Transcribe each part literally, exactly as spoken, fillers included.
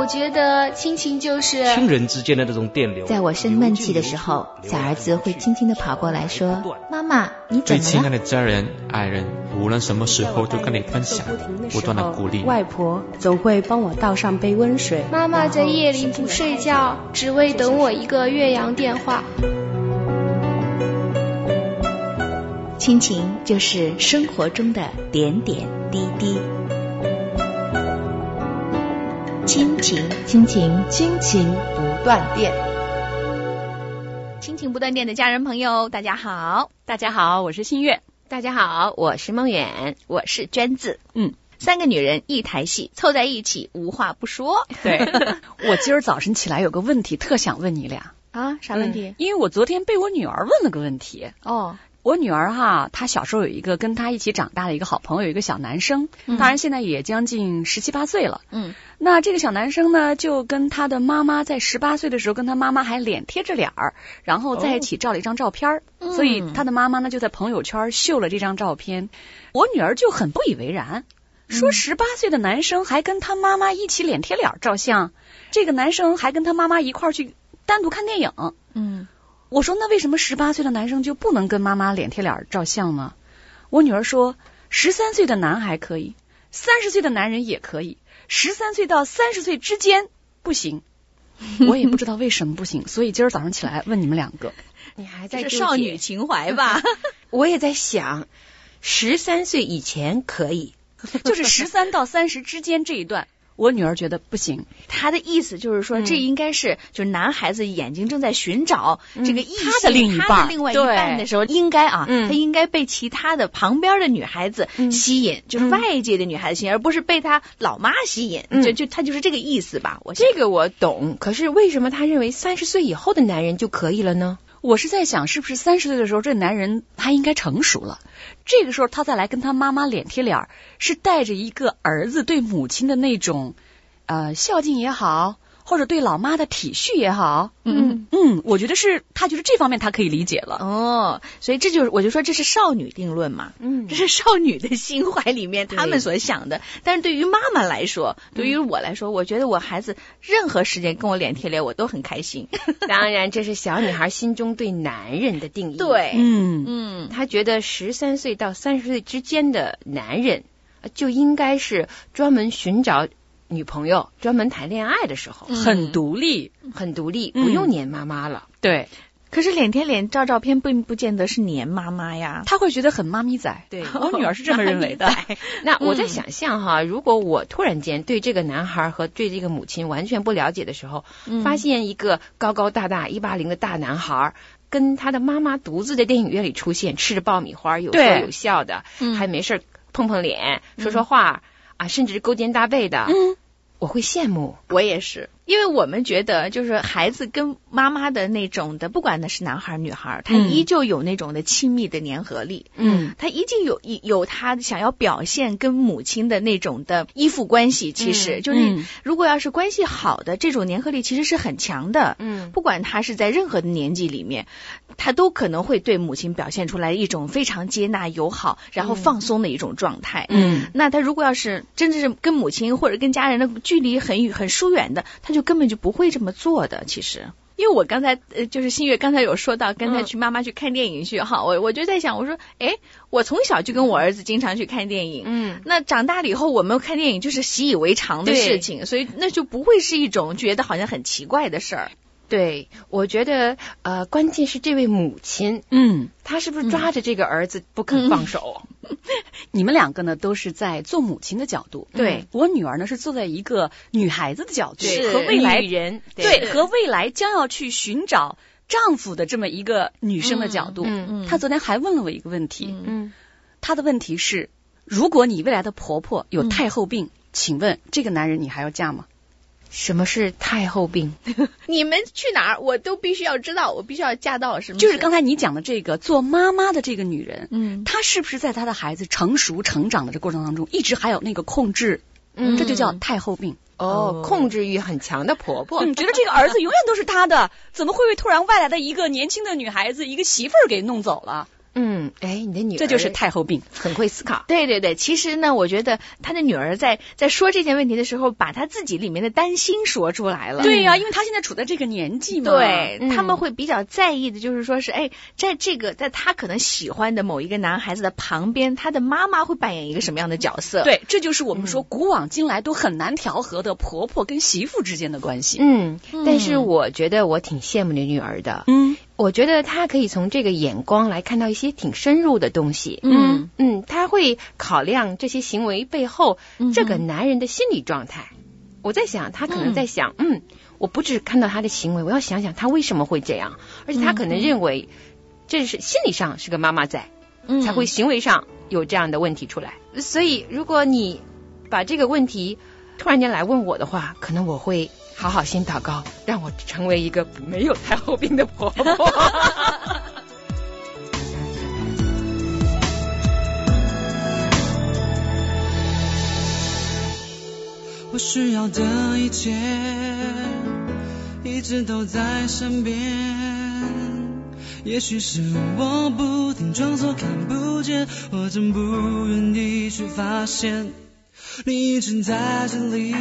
我觉得亲情就是亲人之间的这种电流。 在我生闷气的时候，小儿子会轻轻地跑过来说：妈妈，你怎么了？ 最亲爱的家人、爱人，无论什么时候都跟你分享，不断的鼓励。 外婆总会帮我倒上杯温水。 妈妈在夜里不睡觉，只为等我一个岳阳电话。 亲情就是生活中的点点滴滴。亲情， 亲情，亲情不断电。 亲情不断电的家人朋友，大家好。 大家好，我是新月。 大家好，我是梦远。我是娟子。嗯，三个女人一台戏，凑在一起无话不说。 对，我今儿早晨起来有个问题，特想问你俩啊，啥问题？ 嗯，因为我昨天被我女儿问了个问题。哦。我女儿哈，她小时候有一个跟她一起长大的一个好朋友，有一个小男生，嗯、当然现在也将近十七八岁了。嗯，那这个小男生呢，就跟他的妈妈在十八岁的时候，跟他妈妈还脸贴着脸儿，然后在一起照了一张照片，哦、所以他的妈妈呢就在朋友圈秀了这张照片。我女儿就很不以为然，说十八岁的男生还跟他妈妈一起脸贴脸照相，这个男生还跟他妈妈一块儿去单独看电影。嗯。我说那为什么十八岁的男生就不能跟妈妈脸贴脸照相呢？我女儿说十三岁的男孩可以，三十岁的男人也可以，十三岁到三十岁之间不行。我也不知道为什么不行，所以今儿早上起来问你们两个。 你还在是少女情怀吧？ 我也在想，十三岁以前可以， 就是十三到三十之间这一段。我女儿觉得不行， 她的意思就是说，嗯、这应该是就是男孩子眼睛正在寻找这个异性、 嗯、他的另一半， 他的另外一半的时候，应该啊，嗯、他应该被其他的旁边的女孩子吸引，嗯、就是外界的女孩子吸引，而不是被他老妈吸引。嗯、就就他就是这个意思吧？我这个我懂，可是为什么他认为三十岁以后的男人就可以了呢？ 我是在想，是不是三十岁的时候，这男人他应该成熟了，这个时候他再来跟他妈妈脸贴脸，是带着一个儿子对母亲的那种呃孝敬也好，或者对老妈的体恤也好。嗯嗯，我觉得是他觉得这方面他可以理解了。 哦，所以这就是我就说这是少女定论嘛。嗯，这是少女的心怀里面他们所想的。但是对于妈妈来说，对于我来说，我觉得我孩子任何时间跟我脸贴脸，我都很开心。 当然，这是小女孩心中对男人的定义。 对， 嗯嗯，她觉得十三岁到三十岁之间的男人就应该是专门寻找女朋友，专门谈恋爱的时候， 嗯、很独立， 很独立，不用黏妈妈了。 嗯、对， 可是脸贴脸照照片并不见得是黏妈妈呀， 他会觉得很妈咪仔。 对， 我女儿是这么认为的。 那我在想象哈，如果我突然间对这个男孩和对这个母亲完全不了解的时候，嗯、发现一个高高大大一八零的大男孩跟他的妈妈独自在电影院里出现，吃着爆米花，有说有笑的，嗯、还没事碰碰脸，说说话。嗯啊，甚至是勾肩搭背的，嗯，我会羡慕。 我也是，因为我们觉得就是孩子跟妈妈的那种的，不管那是男孩女孩，他依旧有那种的亲密的粘合力。嗯，他依旧有有他想要表现跟母亲的那种的依附关系。其实、嗯、就是、嗯、如果要是关系好的，这种粘合力其实是很强的。嗯，不管他是在任何的年纪里面，他都可能会对母亲表现出来一种非常接纳、友好，然后放松的一种状态。嗯，那他如果要是真的是跟母亲或者跟家人的距离很远很疏远的，他就根本就不会这么做的。其实，因为我刚才呃，就是新月刚才有说到跟他去妈妈去看电影去哈，嗯、我我就在想，我说，哎，我从小就跟我儿子经常去看电影，嗯，那长大了以后我们看电影就是习以为常的事情，所以那就不会是一种觉得好像很奇怪的事儿。 对，我觉得呃，关键是这位母亲，嗯，她是不是抓着这个儿子不肯放手？ 嗯、你们两个呢，都是在做母亲的角度， 对、嗯、 我女儿呢是坐在一个女孩子的角度， 和未来女人， 对，对和未来将要去寻找丈夫的这么一个女生的角度。嗯嗯，她昨天还问了我一个问题，嗯，她的问题是，如果你未来的婆婆有太后病，嗯、请问这个男人你还要嫁吗？ 什么是太后病？ 你们去哪儿我都必须要知道，我必须要嫁到，是吗？ 就是刚才你讲的这个做妈妈的这个女人，嗯，她是不是在她的孩子成熟成长的这过程当中，一直还有那个控制？嗯，这就叫太后病。 哦，控制欲很强的婆婆， 嗯，觉得这个儿子永远都是她的，怎么会被突然外来的一个年轻的女孩子，一个媳妇儿给弄走了？ 嗯。 嗯，哎，你的女儿这就是太后病， 很会思考。 对对对，其实呢，我觉得他的女儿在在说这件问题的时候，把他自己里面的担心说出来了。 对呀、啊，因为他现在处在这个年纪嘛。 对、 嗯， 他们会比较在意的就是说是，哎，在这个在他可能喜欢的某一个男孩子的旁边，他的妈妈会扮演一个什么样的角色？ 对，这就是我们说古往今来都很难调和的婆婆跟媳妇之间的关系。 嗯，但是我觉得我挺羡慕你女儿的。 嗯。 我觉得他可以从这个眼光来看到一些挺深入的东西。 嗯嗯，他会考量这些行为背后、嗯、这个男人的心理状态。我在想，他可能在想，嗯, 嗯，我不只看到他的行为，我要想想他为什么会这样，而且他可能认为这是心理上是个妈妈在，嗯，才会行为上有这样的问题出来。所以，如果你把这个问题突然间来问我的话，可能我会好好先祷告，让我成为一个没有太后病的婆婆。 我需要的一切一直都在身边，也许是我不停装作看不见，我真不愿意去发现你一直在这里，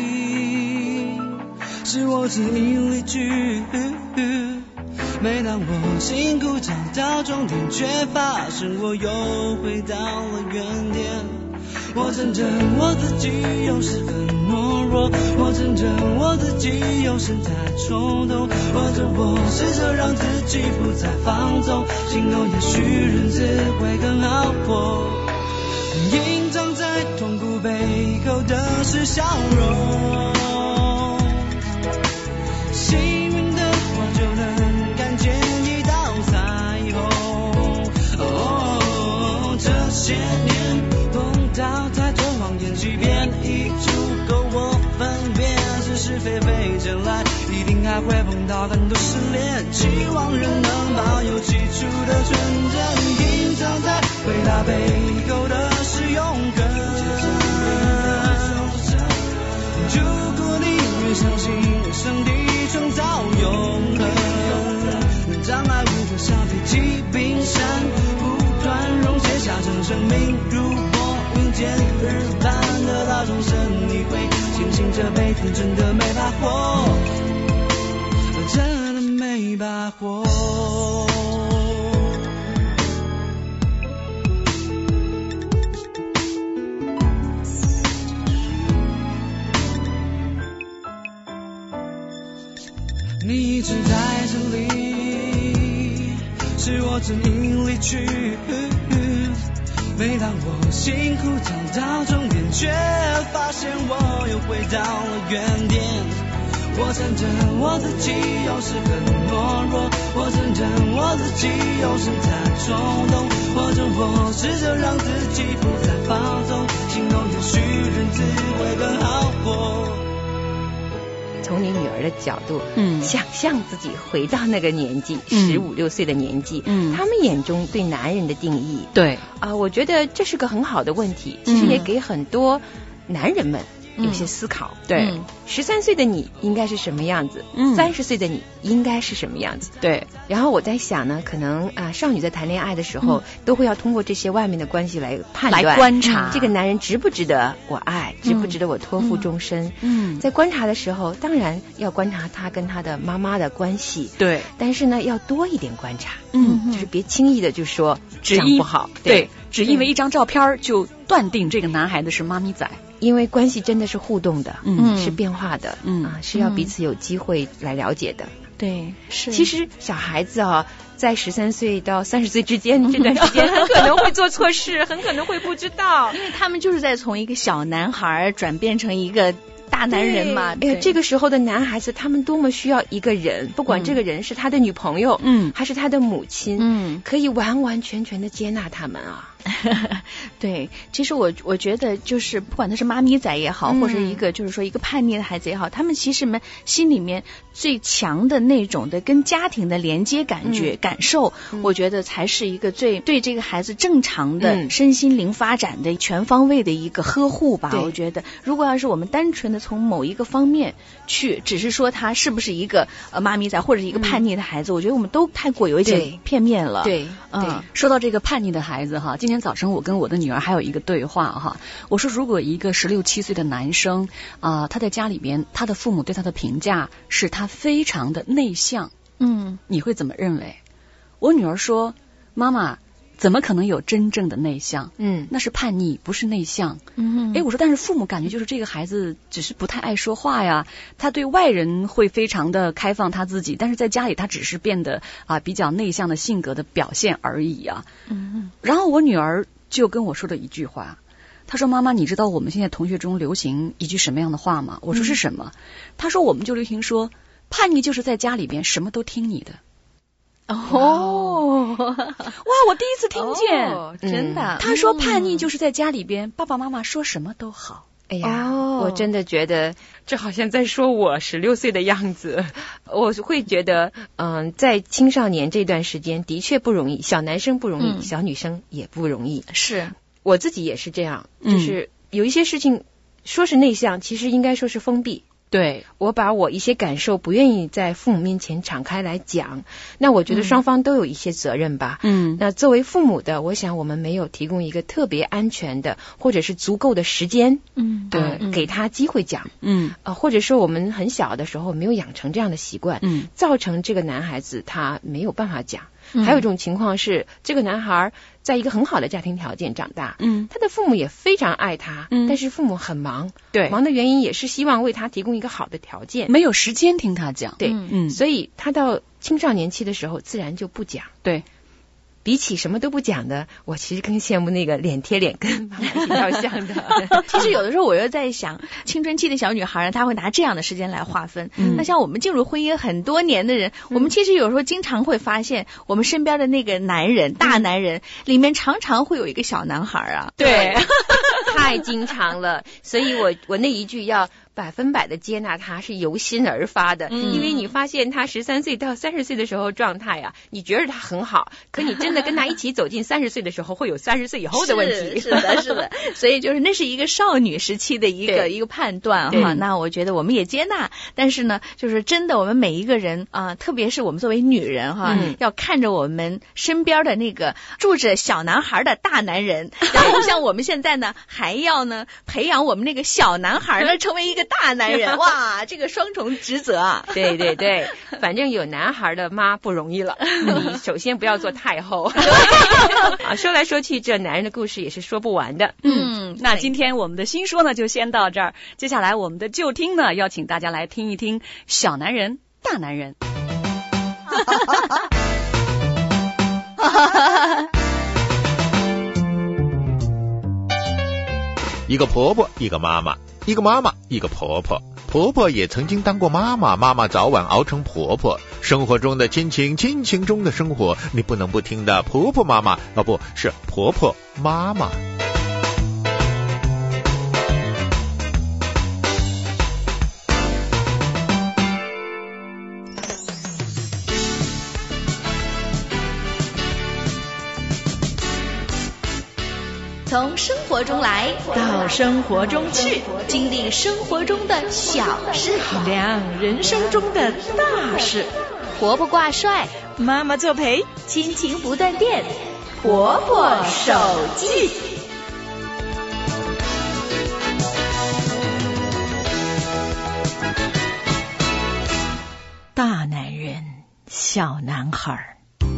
是我指引离去。每当我辛苦找到终点，却发现我又回到了原点。我承认我自己有时很懦弱，我承认我自己有时太冲动，或者我试着让自己不再放纵，心动也许日子会更好过。隐藏在痛苦背后的是笑容，幸运的我就能看见一道彩虹。哦，这些年碰到太多谎言欺骗，已足够我分辨是是非非将来一定还会碰到很多失恋，希望人能保有起初的纯真，隐藏在回答背后的是勇敢。如果你越相信上帝创造永恒，障碍物会像飞机冰山，不断溶解下成生命。如果云间日般得到重生，你会庆幸这辈子真的没把握，真的没把握。你一直在这里，是我指引离去。每当我辛苦找到终点，却发现我又回到了原点。我承认我自己有时很懦弱，我承认我自己有时太冲动，或者我试着让自己不再放纵，心动也许日子会更好过。 从你女儿的角度， 嗯， 想象自己回到那个年纪，十五六岁的年纪，嗯，他们眼中对男人的定义， 对啊、呃，我觉得这是个很好的问题，其实也给很多男人们有些思考。 嗯、对， 十三岁的你应该是什么样子？嗯，三十岁的你应该是什么样子？ 对。 然后我在想呢，可能啊、呃，少女在谈恋爱的时候，嗯、都会要通过这些外面的关系来判断、 来观察、 嗯、这个男人值不值得我爱，值不值得我托付终身。 嗯， 在观察的时候，当然要观察他跟他的妈妈的关系。 对。 但是呢，要多一点观察。 嗯， 就是别轻易的就说这样不好。 对，对只因为一张照片就断定这个男孩子是妈咪仔。 因为关系真的是互动的， 嗯， 是变化的， 嗯啊，是要彼此有机会来了解的。 对，是。 其实小孩子啊，在十三岁到三十岁之间这段时间，很可能会做错事，很可能会不知道， 因为他们就是在从一个小男孩转变成一个大男人嘛。 哎呀，这个时候的男孩子，他们多么需要一个人，不管这个人是他的女朋友， 嗯， 还是他的母亲， 嗯， 可以完完全全的接纳他们啊。 对，其实我我觉得就是不管他是妈咪仔也好，嗯、或者一个就是说一个叛逆的孩子也好，他们其实们心里面最强的那种的跟家庭的连接感觉、嗯、感受、嗯，我觉得才是一个最对这个孩子正常的身心灵发展的全方位的一个呵护吧。我觉得，如果要是我们单纯的从某一个方面去，只是说他是不是一个呃妈咪仔或者一个叛逆的孩子，嗯、我觉得我们都太过有一些片面了。 对，嗯，对，说到这个叛逆的孩子哈，今天早晨我跟我的女儿还有一个对话哈，我说如果一个十六七岁的男生啊、呃，他在家里边，他的父母对他的评价是他非常的内向，嗯，你会怎么认为？我女儿说，妈妈，怎么可能有真正的内向？嗯，那是叛逆，不是内向。嗯，哎，我说，但是父母感觉就是这个孩子只是不太爱说话呀，他对外人会非常的开放他自己，但是在家里他只是变得啊、呃、比较内向的性格的表现而已啊。嗯，然后我女儿就跟我说了一句话，她说：“妈妈，你知道我们现在同学中流行一句什么样的话吗？”我说：“是什么？”她说：“我们就流行说，叛逆就是在家里边什么都听你的。”哦，哇！我第一次听见， 哦、真的。 他说叛逆就是在家里边，爸爸妈妈说什么都好。 哎呀、哦，我真的觉得这好像在说我十六岁的样子。我会觉得，嗯，在青少年这段时间的确不容易，小男生不容易，嗯、小女生也不容易。 是， 我自己也是这样，就是有一些事情说是内向，其实应该说是封闭。对，我把我一些感受不愿意在父母面前敞开来讲，那我觉得双方都有一些责任吧。嗯，那作为父母的，我想我们没有提供一个特别安全的或者是足够的时间，嗯，对、呃，给他机会讲，嗯，呃，或者说我们很小的时候没有养成这样的习惯，嗯，造成这个男孩子他没有办法讲。还有一种情况是，这个男孩在一个很好的家庭条件长大，嗯，他的父母也非常爱他，嗯，但是父母很忙，对，忙的原因也是希望为他提供一个好的条件， 没有时间听他讲， 对，嗯，所以他到青少年期的时候自然就不讲， 对。 比起什么都不讲的，我其实更羡慕那个脸贴脸跟妈妈比较像的。 其实有的时候我又在想，青春期的小女孩呢，她会拿这样的时间来划分。嗯、那像我们进入婚姻很多年的人，嗯、我们其实有时候经常会发现，我们身边的那个男人、嗯、大男人里面常常会有一个小男孩啊。 对，太经常了。所以我我那一句要百分百的接纳他是由心而发的，嗯、因为你发现他十三岁到三十岁的时候状态啊，你觉得他很好，可你真的跟他一起走进三十岁的时候，会有三十岁以后的问题。 是, 是的，是的。所以就是那是一个少女时期的一个一个判断哈。那我觉得我们也接纳，但是呢，就是真的我们每一个人啊、呃，特别是我们作为女人哈，嗯、要看着我们身边的那个住着小男孩的大男人，然后像我们现在呢，还要呢培养我们那个小男孩呢成为一个大男人，哇，这个双重职责啊！ 对对对，反正有男孩的妈不容易了。你首先不要做太后啊，说来说去，这男人的故事也是说不完的。 嗯，那今天我们的新说呢，就先到这儿。接下来我们的就听呢，邀请大家来听一听小男人、大男人。 一个婆婆，一个妈妈，一个妈妈，一个婆婆。婆婆也曾经当过妈妈，妈妈早晚熬成婆婆。生活中的亲情，亲情中的生活，你不能不听的婆婆妈妈，哦，不是婆婆妈妈。 从生活中来到生活中去， 经历生活中的小事， 量人生中的大事。 婆婆挂帅， 妈妈作陪， 亲情不断电，婆婆手记。 大男人，小男孩。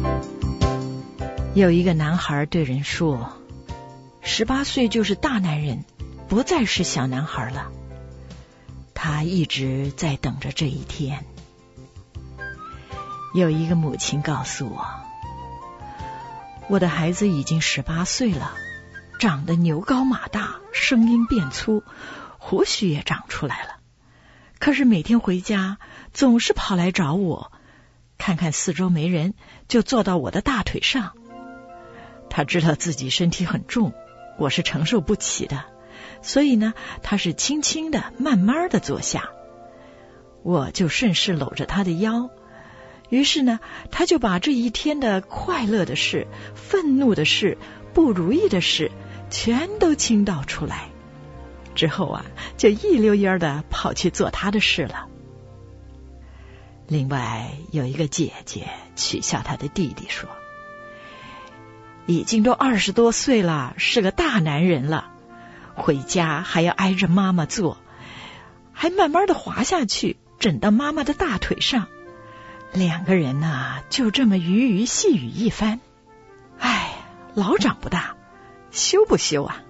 有一个男孩对人说，十八岁就是大男人，不再是小男孩了。他一直在等着这一天。有一个母亲告诉我，我的孩子已经十八岁了，长得牛高马大，声音变粗，胡须也长出来了。可是每天回家总是跑来找我，看看四周没人，就坐到我的大腿上。 他知道自己身体很重，我是承受不起的，所以呢，他是轻轻的、慢慢的坐下。我就顺势搂着他的腰，于是呢，他就把这一天的快乐的事、愤怒的事、不如意的事，全都倾倒出来。之后啊，就一溜烟的跑去做他的事了。另外有一个姐姐取笑他的弟弟说，已经都二十多岁了，是个大男人了，回家还要挨着妈妈坐，还慢慢的滑下去，枕到妈妈的大腿上。两个人呢，就这么鱼鱼细语一番。哎，老长不大，羞不羞啊？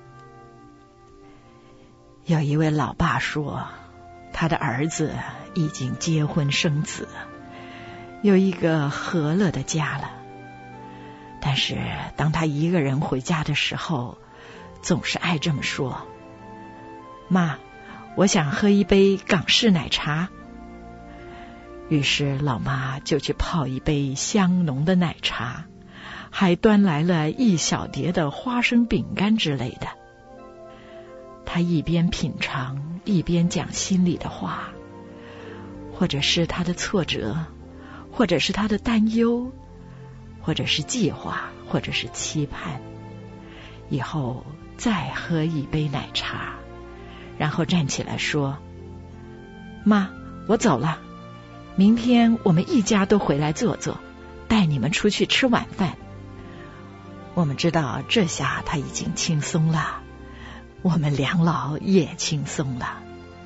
有一位老爸说，他的儿子已经结婚生子，有一个和乐的家了。但是当他一个人回家的时候，总是爱这么说，妈，我想喝一杯港式奶茶。于是老妈就去泡一杯香浓的奶茶，还端来了一小碟的花生饼干之类的。他一边品尝，一边讲心里的话，或者是他的挫折，或者是他的担忧，或者是计划，或者是期盼。以后再喝一杯奶茶，然后站起来说，妈，我走了，明天我们一家都回来坐坐，带你们出去吃晚饭。我们知道这下他已经轻松了，我们两老也轻松了。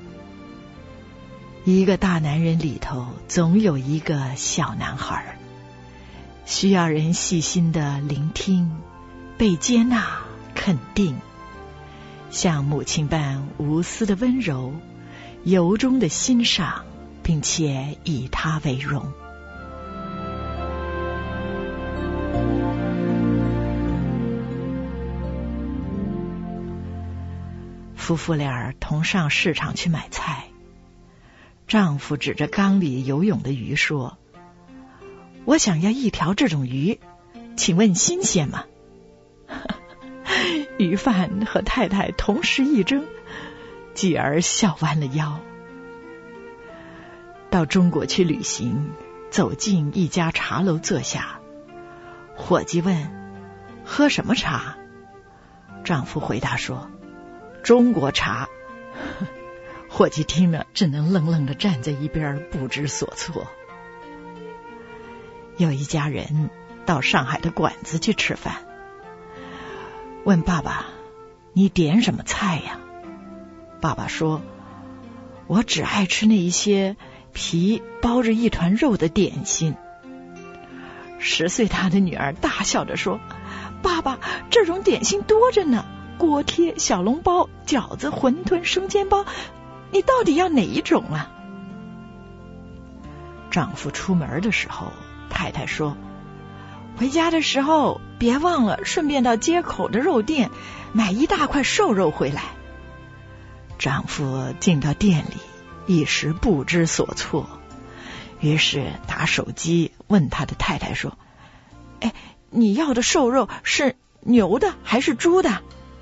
一个大男人里头总有一个小男孩，需要人细心的聆听，被接纳、肯定，像母亲般无私的温柔，由衷的欣赏，并且以他为荣。夫妇俩同上市场去买菜，丈夫指着缸里游泳的鱼说，我想要一条这种鱼，请问新鲜吗？鱼贩和太太同时一怔，继而笑弯了腰。到中国去旅行，走进一家茶楼坐下，伙计问，喝什么茶？丈夫回答说，中国茶。伙计听了只能愣愣地站在一边，不知所措。有一家人到上海的馆子去吃饭，问爸爸，你点什么菜呀？爸爸说，我只爱吃那一些皮包着一团肉的点心。十岁大的女儿大笑着说，爸爸，这种点心多着呢，锅贴、小笼包、饺子、馄饨、生煎包，你到底要哪一种啊？丈夫出门的时候，太太说，回家的时候别忘了顺便到街口的肉店买一大块瘦肉回来。丈夫进到店里，一时不知所措，于是打手机问他的太太说，哎，你要的瘦肉是牛的还是猪的？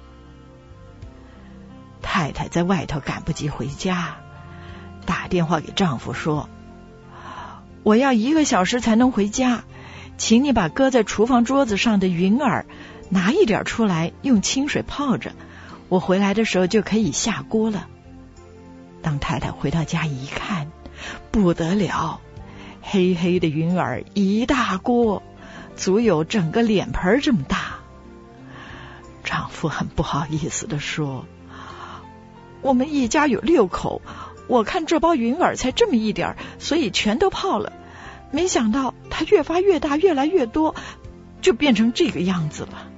太太在外头赶不及回家，打电话给丈夫说，我要一个小时才能回家，请你把搁在厨房桌子上的云耳拿一点出来，用清水泡着，我回来的时候就可以下锅了。当太太回到家一看，不得了，黑黑的云耳一大锅，足有整个脸盆这么大。丈夫很不好意思地说，我们一家有六口，我看这包云耳才这么一点，所以全都泡了，没想到它越发越大，越来越多，就变成这个样子了。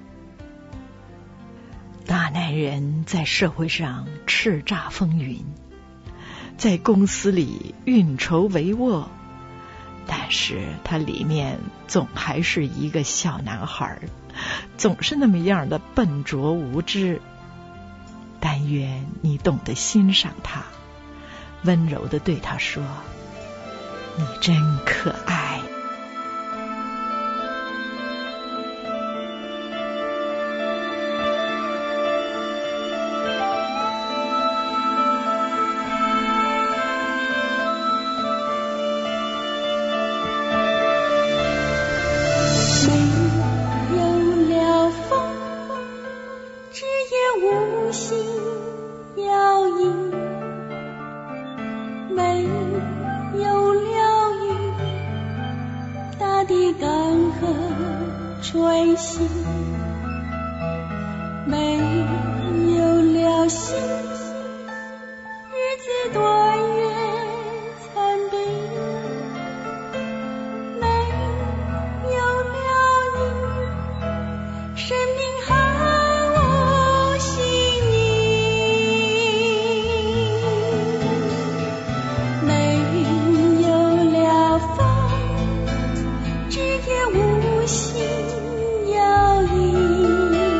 大男人在社会上叱咤风云，在公司里运筹帷幄，但是他里面总还是一个小男孩，总是那么样的笨拙无知。但愿你懂得欣赏他，温柔地对他说，你真可爱。 没有了雨，大地干涸吹息，没有了星，日子短月残冰，没有了你，生命毫无新意，没有了风，枝叶无心摇曳，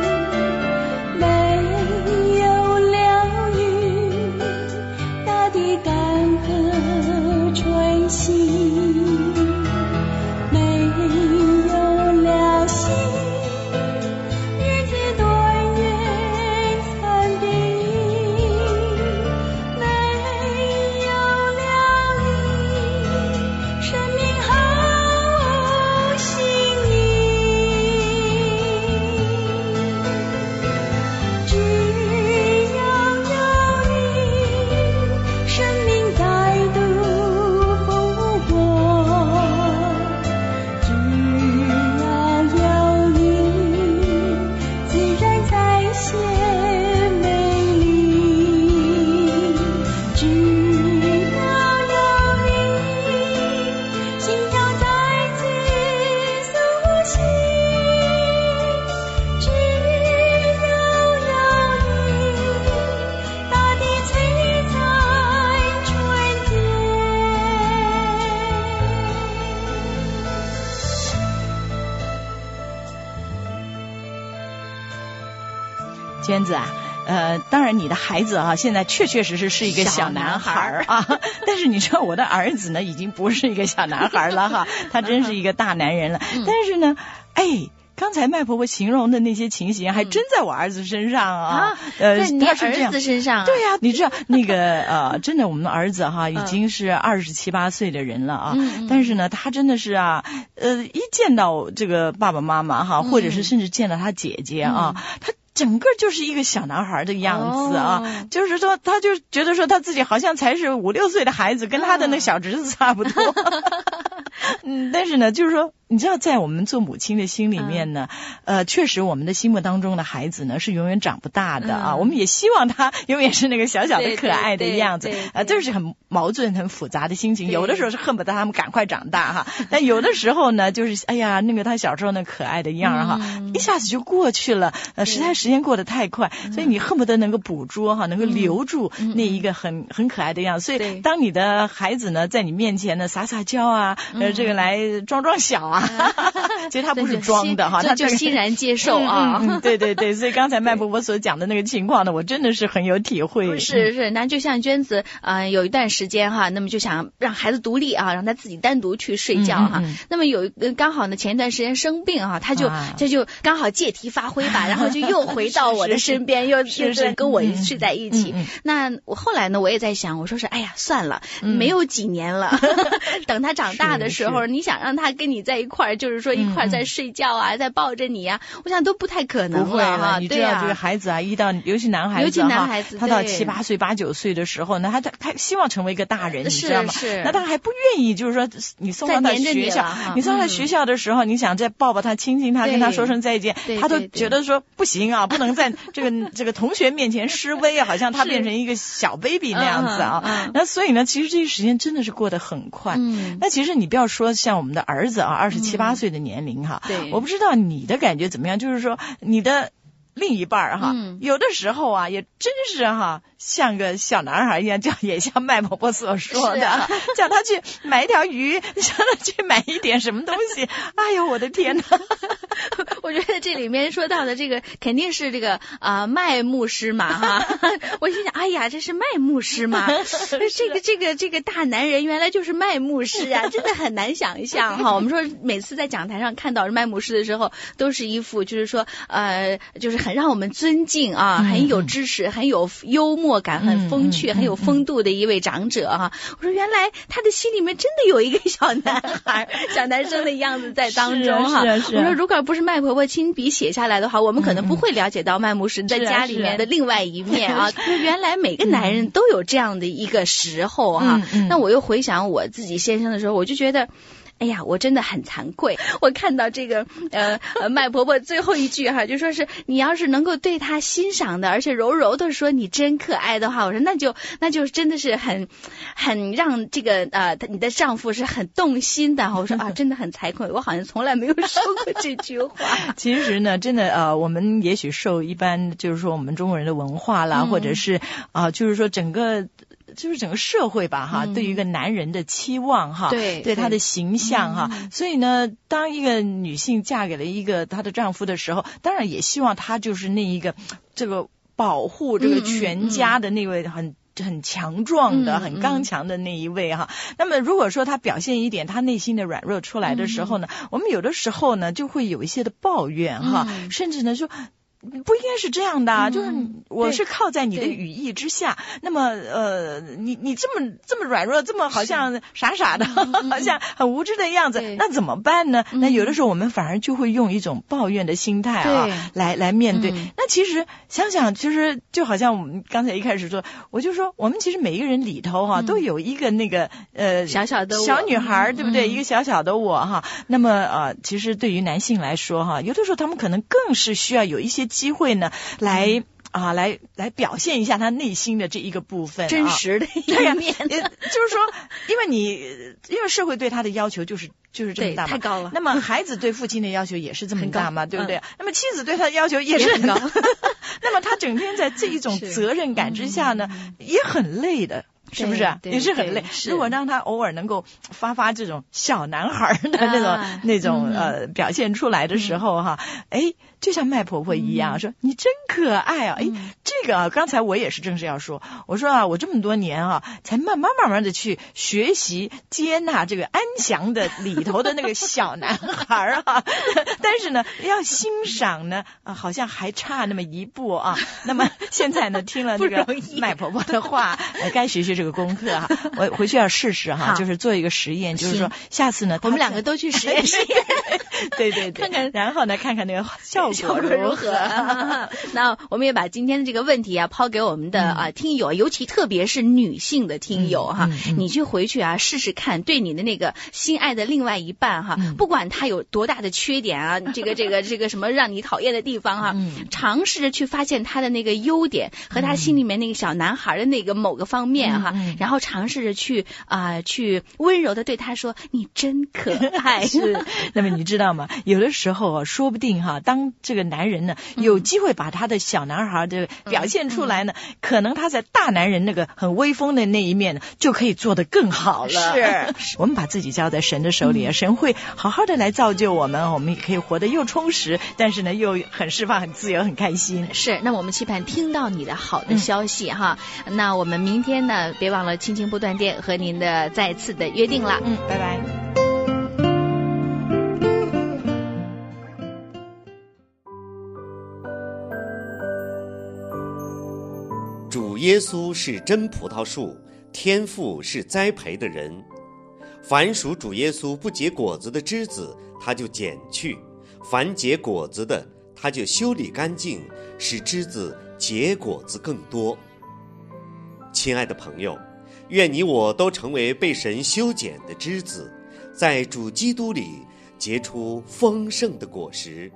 娟子啊，呃，当然你的孩子啊，现在确确实实是一个小男孩啊，但是你知道我的儿子呢，已经不是一个小男孩了哈，他真是一个大男人了。嗯、但是呢，哎。刚才麦婆婆形容的那些情形，还真在我儿子身上啊！ 啊呃，在你儿子身上、啊？ 对呀、啊，你知道那个呃，真的，我们的儿子哈，已经是二十七八岁的人了啊。嗯、但是呢，他真的是啊，呃，一见到这个爸爸妈妈哈，或者是甚至见到他姐姐啊，嗯、他。整个就是一个小男孩的样子啊，哦、就是说，他就觉得说他自己好像才是五六岁的孩子，跟他的那小侄子差不多。嗯，但是呢，就是说，你知道，在我们做母亲的心里面呢，嗯、呃，确实我们的心目当中的孩子呢是永远长不大的啊，嗯、我们也希望他永远是那个小小的可爱的样子啊，这是很矛盾、很复杂的心情。有的时候是恨不得他们赶快长大哈，但有的时候呢，就是哎呀，那个他小时候那可爱的样儿哈，嗯、一下子就过去了，呃，实在是。时间过得太快，所以你恨不得能够捕捉哈，能够留住那一个很很可爱的样子。所以当你的孩子呢在你面前呢撒撒娇啊，呃，这个来装装小啊，其实他不是装的哈， 他就欣然接受啊。 嗯，对对对，所以刚才麦伯伯所讲的那个情况呢，我真的是很有体会。 是是，那就像娟子呃有一段时间哈，那么就想让孩子独立啊，让他自己单独去睡觉哈。那么有刚好呢前一段时间生病哈，他就他就刚好借题发挥吧，然后就又回到我的身边，又是跟我睡在一起。嗯嗯、那我后来呢，我也在想，我说是，哎呀，算了，嗯、没有几年了，等他长大的时候，你想让他跟你在一块儿，就是说一块儿在睡觉啊，在、嗯、抱着你啊，我想都不太可能了。 不会了，你知道这个孩子啊，一到尤其男孩子， 尤其男孩子， 他到七八岁、八九岁的时候呢，他他他希望成为一个大人，你知道吗？ 是。 那他还不愿意，就是说你送到他学校，你, 你送到学校的时候，嗯、你想再抱抱他、亲亲他，跟他说声再见，他都觉得说不行啊，不能在这个这个同学面前示威啊，好像他变成一个小 baby 那样子啊。嗯嗯、那所以呢，其实这些时间真的是过得很快。嗯、那其实你不要说像我们的儿子啊，二十七八岁的年龄哈， 对， 我不知道你的感觉怎么样，就是说你的另一半哈，嗯、有的时候啊，也真是哈。像个小男孩一样，叫也像麦婆婆所说的，啊、叫他去买一条鱼，叫他去买一点什么东西。哎呦，我的天哪！ 我觉得这里面说到的这个肯定是这个啊、呃、麦牧师嘛哈。我心想，哎呀，这是麦牧师嘛？这个这个这个大男人原来就是麦牧师啊，真的很难想象哈。我们说每次在讲台上看到麦牧师的时候，都是一副就是说呃就是很很让我们尊敬啊，很有知识，很有幽默感，很风趣，很有风度的一位长者啊。我说原来他的心里面真的有一个小男孩小男生的样子在当中哈。我说如果不是麦婆婆亲笔写下来的话，我们可能不会了解到麦牧师在家里面的另外一面啊。原来每个男人都有这样的一个时候哈。那我又回想我自己先生的时候，我就觉得哎呀，我真的很惭愧。我看到这个呃呃麦婆婆最后一句哈，就说是你要是能够对她欣赏的，而且柔柔的说你真可爱的话，我说那就那就真的是很很让这个呃你的丈夫是很动心的。我说啊，真的很惭愧，我好像从来没有说过这句话。 其实呢，真的呃，我们也许受一般就是说我们中国人的文化啦，嗯、或者是啊、呃，就是说整个。就是整个社会吧哈、嗯，对于一个男人的期望哈， 对对他的形象哈、嗯，所以呢，当一个女性嫁给了一个她的丈夫的时候，当然也希望他就是那一个这个保护这个全家的那位很。嗯嗯很强壮的、很刚强的那一位哈、嗯嗯。那么如果说他表现一点他内心的软弱出来的时候呢，嗯、我们有的时候呢就会有一些的抱怨哈、嗯，甚至呢说。不应该是这样的、啊嗯，就是我是靠在你的羽翼之下，那么呃，你你这么这么软弱，这么好像傻傻的，好像很无知的样子，那怎么办呢？那有的时候我们反而就会用一种抱怨的心态啊，来来面对、嗯。那其实想想，其实就好像我们刚才一开始说，我就说我们其实每一个人里头哈、啊嗯，都有一个那个呃小小的小女孩，对不对、 嗯？ 一个小小的我哈。那么呃，其实对于男性来说哈，有的时候他们可能更是需要有一些机会呢，来、嗯、啊，来来表现一下他内心的这一个部分、啊， 真实的一面。 就是说，因为你因为社会对他的要求就是就是这么大嘛， 太高了。 那么孩子对父亲的要求也是这么大嘛，对不对、嗯？那么妻子对他的要求也是很高。那么他整天在这一种责任感之下呢，也很累的。是不是也是很累？如果让他偶尔能够发发这种小男孩的那种、啊、那种、嗯、呃表现出来的时候哈，哎、嗯，就像麦婆婆一样、嗯、说你真可爱啊！哎、嗯，这个啊，刚才我也是正是要说，我说啊，我这么多年啊，才慢慢慢慢的去学习接纳这个安详的里头的那个小男孩啊，但是呢，要欣赏呢，啊，好像还差那么一步啊。那么现在呢，听了那个麦婆婆的话，呃，该学学。这个功课哈、啊，我回去要试试哈，就是做一个实验，就是说下次呢， 我们两个都去实验实验， 对对对，看看，然后呢，看看那个效果如何。 那我们也把今天的这个问题啊抛给我们的、嗯、啊听友，尤其特别是女性的听友哈、嗯嗯，你去回去啊试试看，对你的那个心爱的另外一半哈，嗯、不管他有多大的缺点啊，这个这个这个什么让你讨厌的地方哈，嗯、尝试着去发现他的那个优点和他心里面那个小男孩的那个某个方面哈。嗯、然后尝试着去啊、呃，去温柔的对他说：“你真可爱。” 是。那么你知道吗？有的时候啊，说不定哈、啊，当这个男人呢有机会把他的小男孩的表现出来呢，嗯、可能他在大男人那个很威风的那一面呢，就可以做得更好了。 是。 我们把自己交在神的手里，嗯、神会好好的来造就我们，我们也可以活得又充实，但是呢又很释放、很自由、很开心。 是。那我们期盼听到你的好的消息、嗯、哈。那我们明天呢？别忘了亲情不断电和您的再次的约定了。 嗯，拜拜。 主耶稣是真葡萄树，天父是栽培的人。凡属主耶稣不结果子的枝子，他就剪去；凡结果子的，他就修理干净，使枝子结果子更多。亲爱的朋友，愿你我都成为被神修剪的枝子，在主基督里结出丰盛的果实。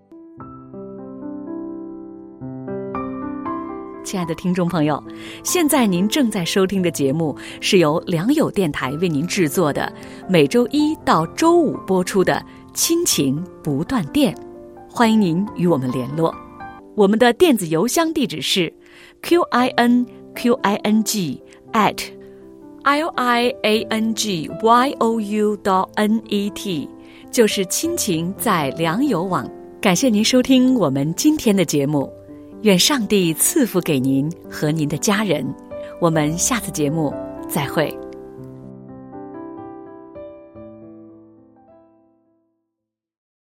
亲爱的听众朋友，现在您正在收听的节目是由良友电台为您制作的，每周一到周五播出的亲情不断电，欢迎您与我们联络。我们的电子邮箱地址是 q i n q i n g at l i a n g y o u dot n e t， 就是亲情在良友网。感谢您收听我们今天的节目，愿上帝赐福给您和您的家人。我们下次节目再会。